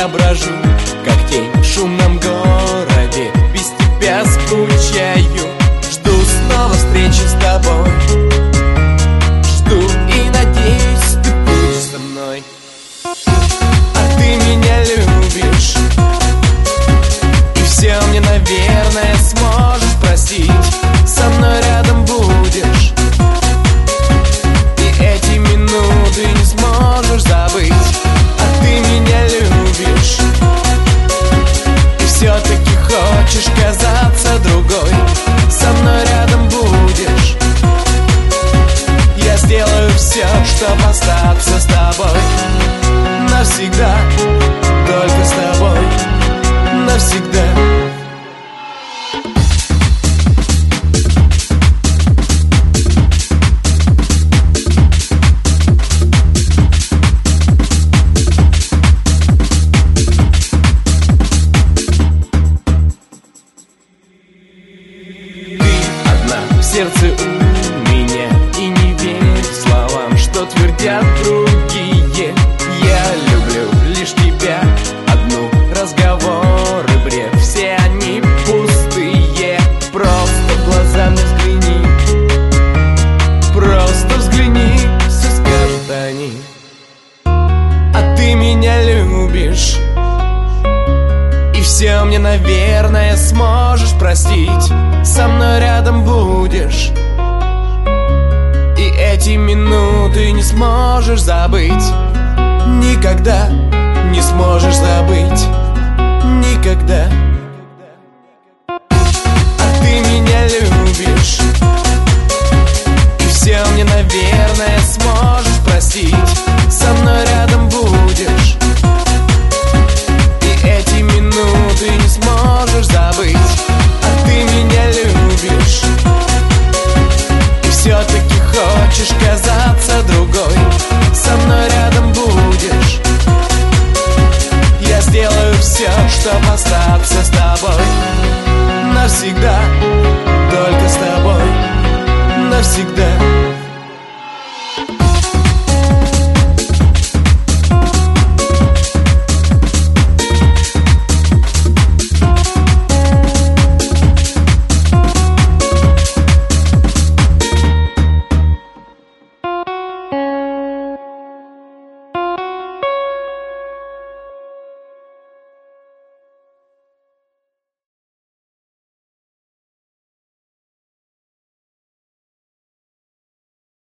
я брожу, как тень в шумном городе. Без тебя скучаю, жду снова встречи с тобой. Жду и надеюсь, ты будешь со мной. А ты меня любишь, и все мне, наверное, сможешь простить. Со мной рядом будешь, и эти минуты не сможешь забыть. А ты меня любишь, и все-таки хочешь казаться другой. Со мной рядом будешь, я сделаю все, чтобы остаться с тобой. Навсегда, только с тобой, навсегда. В сердце у меня, и не верь словам, что твердят другие. Я люблю лишь тебя одну, разговоры бред, все они пустые. Просто в глаза мне взгляни, просто взгляни, все скажут они. А ты меня любишь, и все мне, наверное, сможешь простить. Со мной рядом будешь, и эти минуты не сможешь забыть. Никогда не сможешь забыть, никогда. А ты меня любишь, и все мне, наверное, сможешь простить. Со мной рядом будешь, и эти минуты не сможешь забыть. А ты меня любишь, и все-таки хочешь казаться другой. Со мной рядом будешь, я сделаю все, чтобы остаться с тобой.